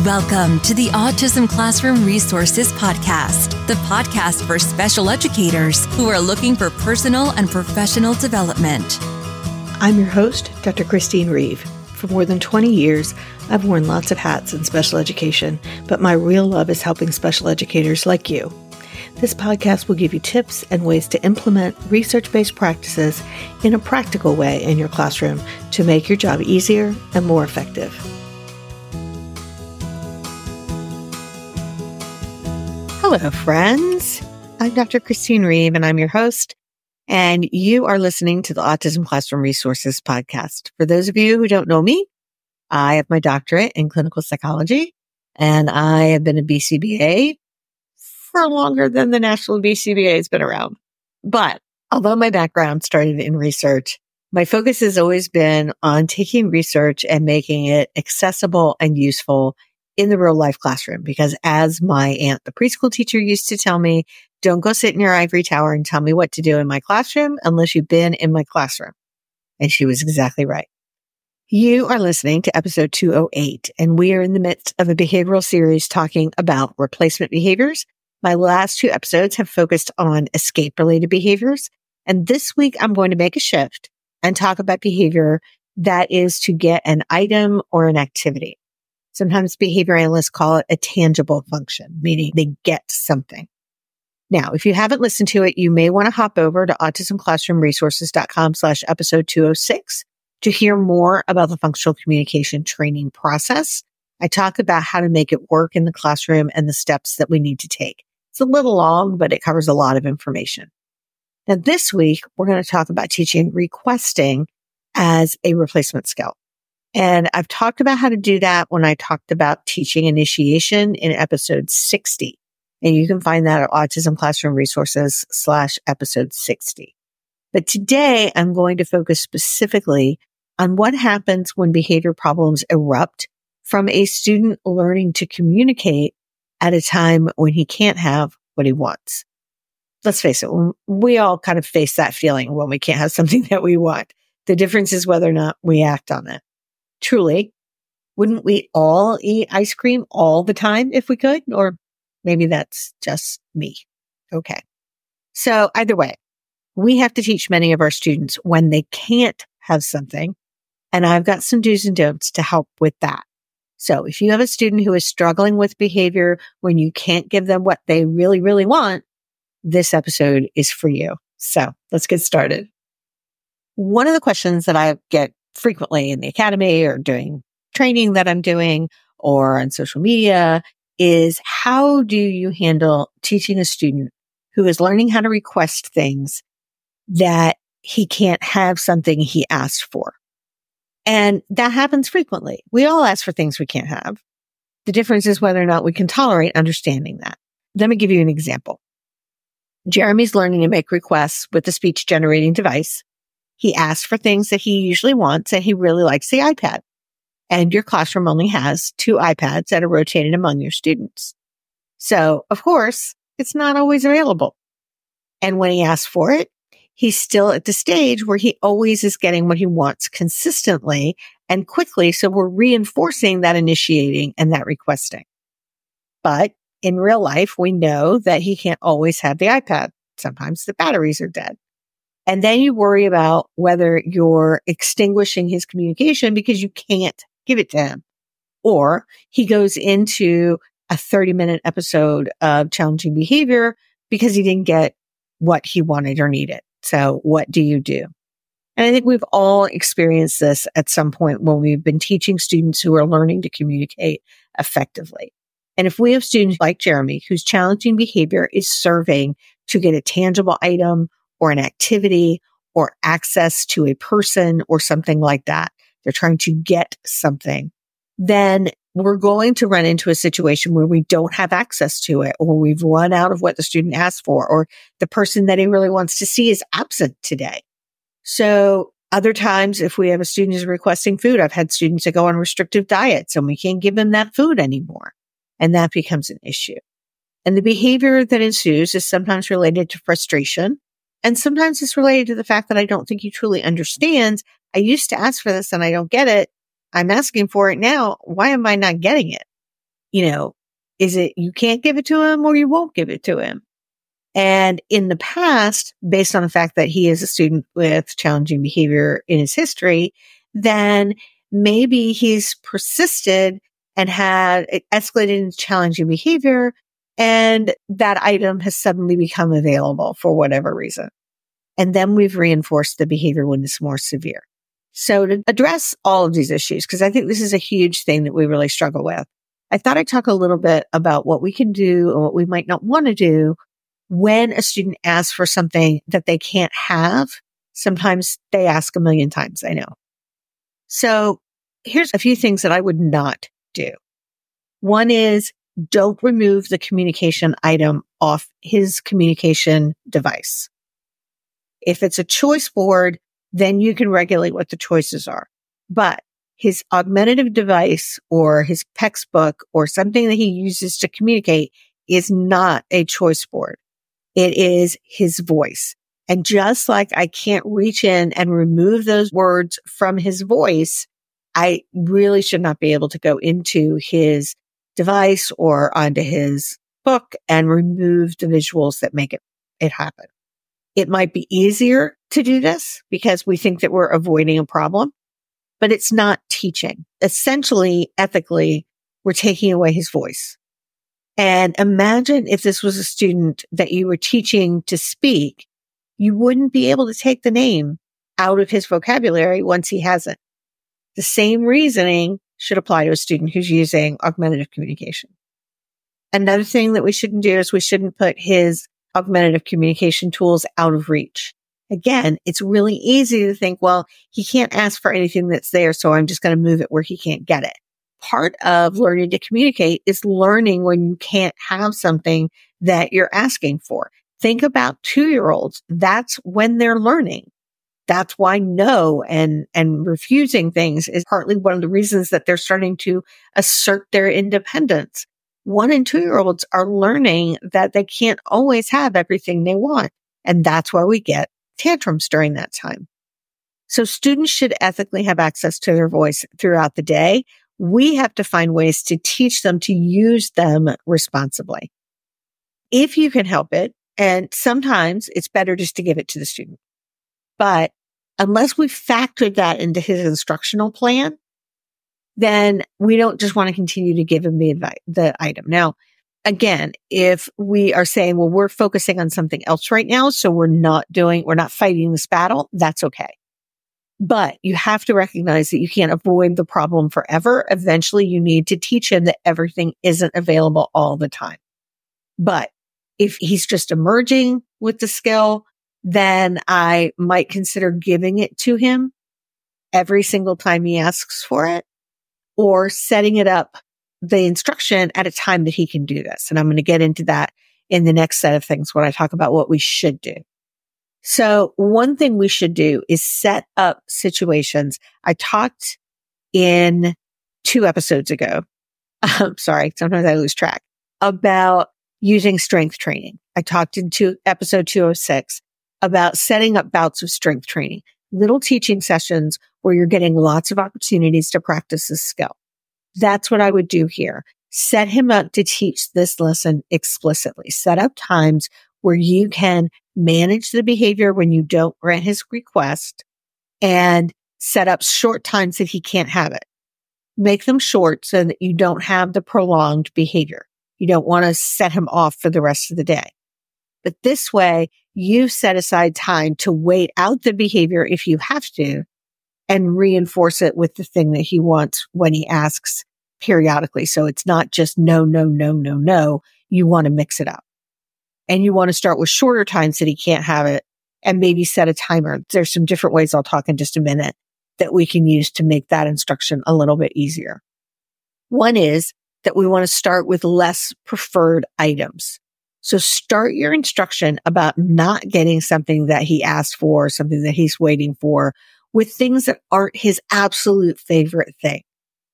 Welcome to the Autism Classroom Resources Podcast, the podcast for special educators who are looking for personal and professional development. I'm your host, Dr. Christine Reeve. For more than 20 years, I've worn lots of hats in special education, but my real love is helping special educators like you. This podcast will give you tips and ways to implement research-based practices in a practical way in your classroom to make your job easier and more effective. Hello, friends. I'm Dr. Christine Reeve, and I'm your host, and you are listening to the Autism Classroom Resources Podcast. For those of you who don't know me, I have my doctorate in clinical psychology, and I have been a BCBA for longer than the National BCBA has been around. But although my background started in research, my focus has always been on taking research and making it accessible and useful in the real life classroom. Because as my aunt, the preschool teacher, used to tell me, don't go sit in your ivory tower and tell me what to do in my classroom unless you've been in my classroom. And she was exactly right. You are listening to episode 208, and we are in the midst of a behavioral series talking about replacement behaviors. My last two episodes have focused on escape-related behaviors, and this week I'm going to make a shift and talk about behavior that is to get an item or an activity. Sometimes behavior analysts call it a tangible function, meaning they get something. Now, if you haven't listened to it, you may want to hop over to autismclassroomresources.com/episode 206 to hear more about the functional communication training process. I talk about how to make it work in the classroom and the steps that we need to take. It's a little long, but it covers a lot of information. Now, this week, we're going to talk about teaching requesting as a replacement skill. And I've talked about how to do that when I talked about teaching initiation in episode 60. And you can find that at autismclassroomresources/episode 60. But today, I'm going to focus specifically on what happens when behavior problems erupt from a student learning to communicate at a time when he can't have what he wants. Let's face it, we all kind of face that feeling when we can't have something that we want. The difference is whether or not we act on it. Truly, wouldn't we all eat ice cream all the time if we could? Or maybe that's just me. Okay. So either way, we have to teach many of our students when they can't have something. And I've got some do's and don'ts to help with that. So if you have a student who is struggling with behavior when you can't give them what they really, really want, this episode is for you. So let's get started. One of the questions that I get frequently in the academy or doing training that I'm doing or on social media is, how do you handle teaching a student who is learning how to request things that he can't have something he asked for? And that happens frequently. We all ask for things we can't have. The difference is whether or not we can tolerate understanding that. Let me give you an example. Jeremy's learning to make requests with a speech generating device. He asks for things that he usually wants, and he really likes the iPad. And your classroom only has 2 iPads that are rotated among your students. So, of course, it's not always available. And when he asks for it, he's still at the stage where he always is getting what he wants consistently and quickly. So we're reinforcing that initiating and that requesting. But in real life, we know that he can't always have the iPad. Sometimes the batteries are dead. And then you worry about whether you're extinguishing his communication because you can't give it to him. Or he goes into a 30-minute episode of challenging behavior because he didn't get what he wanted or needed. So what do you do? And I think we've all experienced this at some point when we've been teaching students who are learning to communicate effectively. And if we have students like Jeremy, whose challenging behavior is serving to get a tangible item or an activity or access to a person or something like that, they're trying to get something, then we're going to run into a situation where we don't have access to it, or we've run out of what the student asked for, or the person that he really wants to see is absent today. So other times, if we have a student who's requesting food, I've had students that go on restrictive diets and we can't give them that food anymore. And that becomes an issue. And the behavior that ensues is sometimes related to frustration. And sometimes it's related to the fact that I don't think he truly understands. I used to ask for this and I don't get it. I'm asking for it now. Why am I not getting it? is it you can't give it to him or you won't give it to him? And in the past, based on the fact that he is a student with challenging behavior in his history, then maybe he's persisted and had it escalated into challenging behavior, and that item has suddenly become available for whatever reason. And then we've reinforced the behavior when it's more severe. So to address all of these issues, because I think this is a huge thing that we really struggle with, I thought I'd talk a little bit about what we can do and what we might not want to do when a student asks for something that they can't have. Sometimes they ask a million times, I know. So here's a few things that I would not do. One is don't remove the communication item off his communication device. If it's a choice board, then you can regulate what the choices are. But his augmentative device or his textbook or something that he uses to communicate is not a choice board. It is his voice. And just like I can't reach in and remove those words from his voice, I really should not be able to go into his device or onto his book and remove the visuals that make it happen. It might be easier to do this because we think that we're avoiding a problem, but it's not teaching. Essentially, ethically, we're taking away his voice. And imagine if this was a student that you were teaching to speak, you wouldn't be able to take the name out of his vocabulary once he has it. The same reasoning should apply to a student who's using augmentative communication. Another thing that we shouldn't do is we shouldn't put his augmentative communication tools out of reach. Again, it's really easy to think, well, he can't ask for anything that's there, so I'm just going to move it where he can't get it. Part of learning to communicate is learning when you can't have something that you're asking for. Think about 2-year-olds. That's when they're learning. That's why no and refusing things is partly one of the reasons that they're starting to assert their independence. 1 and 2-year-olds are learning that they can't always have everything they want. And that's why we get tantrums during that time. So students should ethically have access to their voice throughout the day. We have to find ways to teach them to use them responsibly. If you can help it, and sometimes it's better just to give it to the student. But unless we factor that into his instructional plan, then we don't just want to continue to give him the item. Now, again, if we are saying, well, we're focusing on something else right now, so we're not fighting this battle, that's okay. But you have to recognize that you can't avoid the problem forever. Eventually, you need to teach him that everything isn't available all the time. But if he's just emerging with the skill, then I might consider giving it to him every single time he asks for it, or setting it up, the instruction, at a time that he can do this. And I'm going to get into that in the next set of things when I talk about what we should do. So one thing we should do is set up situations. I talked in 2 episodes ago. Sorry, sometimes I lose track, about using strength training. I talked in episode 206 about setting up bouts of strength training, little teaching sessions where you're getting lots of opportunities to practice this skill. That's what I would do here. Set him up to teach this lesson explicitly. Set up times where you can manage the behavior when you don't grant his request, and set up short times that he can't have it. Make them short so that you don't have the prolonged behavior. You don't want to set him off for the rest of the day. But this way, you set aside time to wait out the behavior if you have to, and reinforce it with the thing that he wants when he asks periodically. So it's not just no, no, no, no, no. You want to mix it up. And you want to start with shorter times that he can't have it, and maybe set a timer. There's some different ways I'll talk in just a minute that we can use to make that instruction a little bit easier. One is that we want to start with less preferred items. So start your instruction about not getting something that he asked for, something that he's waiting for, with things that aren't his absolute favorite thing.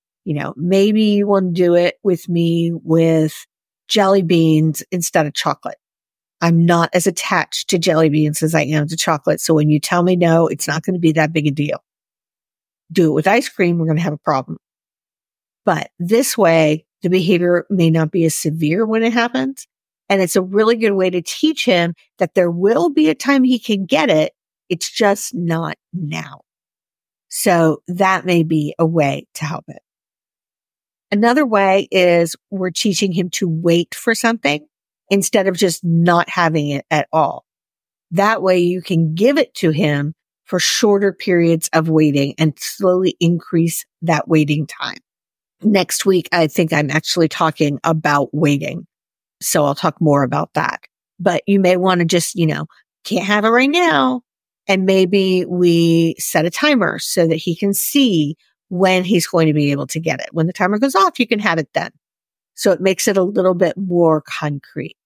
Maybe you want to do it with me with jelly beans instead of chocolate. I'm not as attached to jelly beans as I am to chocolate. So when you tell me no, it's not going to be that big a deal. Do it with ice cream, we're going to have a problem. But this way, The behavior may not be as severe when it happens. And it's a really good way to teach him that there will be a time he can get it. It's just not now. So that may be a way to help it. Another way is we're teaching him to wait for something instead of just not having it at all. That way you can give it to him for shorter periods of waiting and slowly increase that waiting time. Next week, I think I'm actually talking about waiting. So I'll talk more about that. But you may want to just, can't have it right now. And maybe we set a timer so that he can see when he's going to be able to get it. When the timer goes off, you can have it then. So it makes it a little bit more concrete.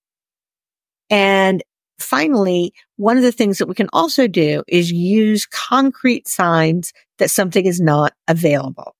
And finally, one of the things that we can also do is use concrete signs that something is not available.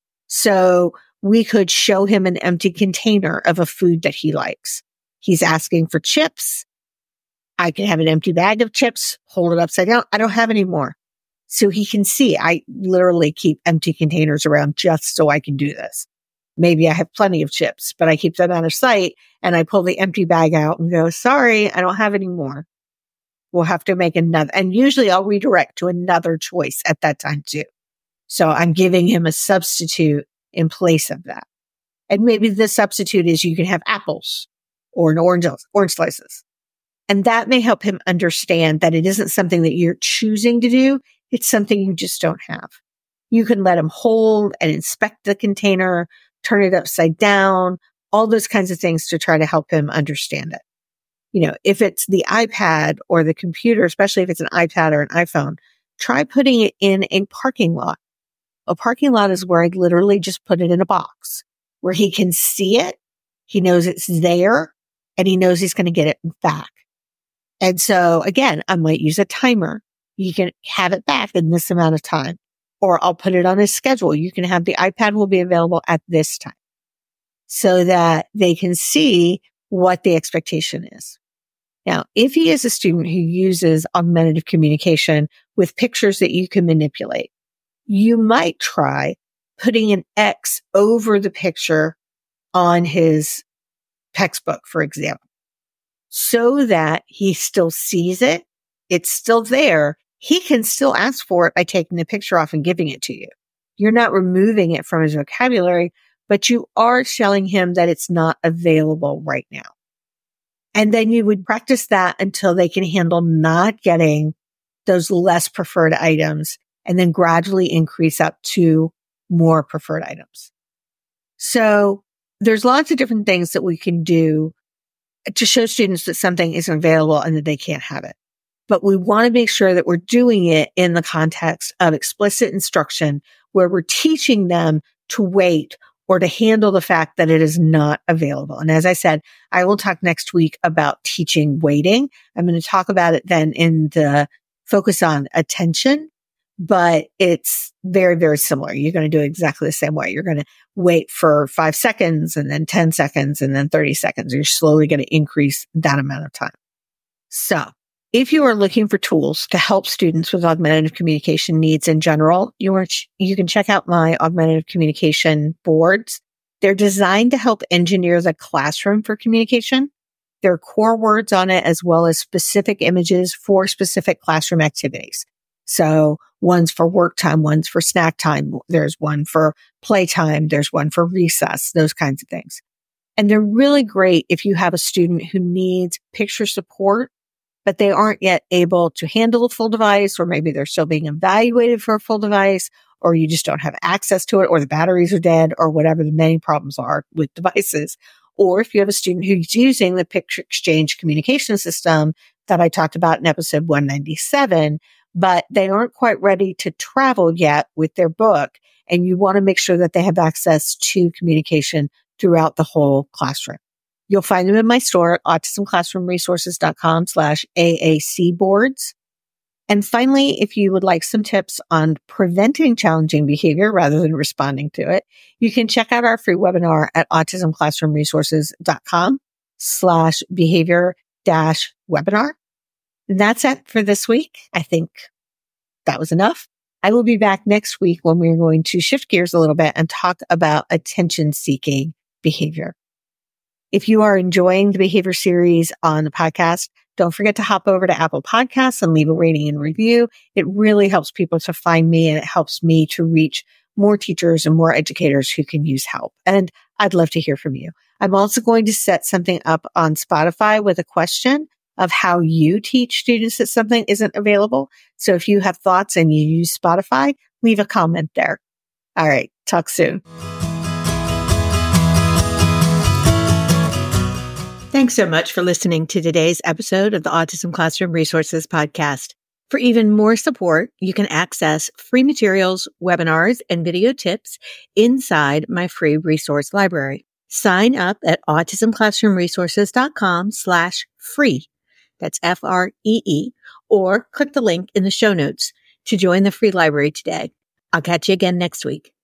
So we could show him an empty container of a food that he likes. He's asking for chips. I can have an empty bag of chips, hold it upside down. I don't have any more. So he can see I literally keep empty containers around just so I can do this. Maybe I have plenty of chips, but I keep them out of sight and I pull the empty bag out and go, sorry, I don't have any more. We'll have to make another. And usually I'll redirect to another choice at that time too. So I'm giving him a substitute in place of that. And maybe the substitute is you can have apples or an orange slices. And that may help him understand that it isn't something that you're choosing to do. It's something you just don't have. You can let him hold and inspect the container, turn it upside down, all those kinds of things to try to help him understand it. If it's the iPad or the computer, especially if it's an iPad or an iPhone, try putting it in a parking lot. A parking lot is where I literally just put it in a box where he can see it. He knows it's there and he knows he's going to get it back. And so again, I might use a timer. You can have it back in this amount of time, or I'll put it on a schedule. You can have the iPad will be available at this time so that they can see what the expectation is. Now, if he is a student who uses augmentative communication with pictures that you can manipulate, you might try putting an X over the picture on his textbook, for example, so that he still sees it. It's still there. He can still ask for it by taking the picture off and giving it to you. You're not removing it from his vocabulary, but you are telling him that it's not available right now. And then you would practice that until they can handle not getting those less preferred items and then gradually increase up to more preferred items. So there's lots of different things that we can do to show students that something isn't available and that they can't have it. But we want to make sure that we're doing it in the context of explicit instruction where we're teaching them to wait or to handle the fact that it is not available. And as I said, I will talk next week about teaching waiting. I'm going to talk about it then in the focus on attention, but it's very, very similar. You're going to do it exactly the same way. You're going to wait for 5 seconds and then 10 seconds and then 30 seconds. You're slowly going to increase that amount of time. So if you are looking for tools to help students with augmentative communication needs in general, you can check out my augmentative communication boards. They're designed to help engineer the classroom for communication. There are core words on it as well as specific images for specific classroom activities. So one's for work time, one's for snack time. There's one for playtime. There's one for recess, those kinds of things. And they're really great if you have a student who needs picture support, but they aren't yet able to handle a full device, or maybe they're still being evaluated for a full device, or you just don't have access to it, or the batteries are dead, or whatever the many problems are with devices. Or if you have a student who's using the picture exchange communication system that I talked about in episode 197, but they aren't quite ready to travel yet with their book, and you want to make sure that they have access to communication throughout the whole classroom. You'll find them in my store at autismclassroomresources.com/AAC boards. And finally, if you would like some tips on preventing challenging behavior rather than responding to it, you can check out our free webinar at autismclassroomresources.com/behavior-webinar. And that's it for this week. I think that was enough. I will be back next week when we're going to shift gears a little bit and talk about attention seeking behavior. If you are enjoying the behavior series on the podcast, don't forget to hop over to Apple Podcasts and leave a rating and review. It really helps people to find me, and it helps me to reach more teachers and more educators who can use help. And I'd love to hear from you. I'm also going to set something up on Spotify with a question of how you teach students that something isn't available. So if you have thoughts and you use Spotify, leave a comment there. All right. Talk soon. Thanks so much for listening to today's episode of the Autism Classroom Resources Podcast. For even more support, you can access free materials, webinars, and video tips inside my free resource library. Sign up at autismclassroomresources.com/free. That's FREE, or click the link in the show notes to join the free library today. I'll catch you again next week.